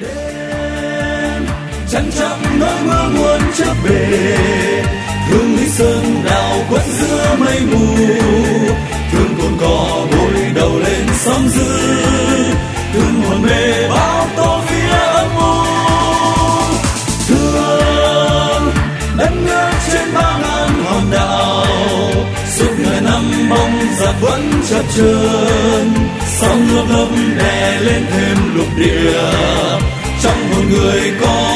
đêm chẳng chậm nỗi mưa muôn chớp về, thương lý sơn đào quất giữa mây mù, thương cồn cỏ bồi đầu lên sóng dữ, thương hồn mê bao tố phía âm u, thương đất nước trên 3.000 hòn đảo, suốt ngàn năm bóng giặc vẫn chập chờn, sóng lớp lớp đè lên thêm lục địa, trong hồn người có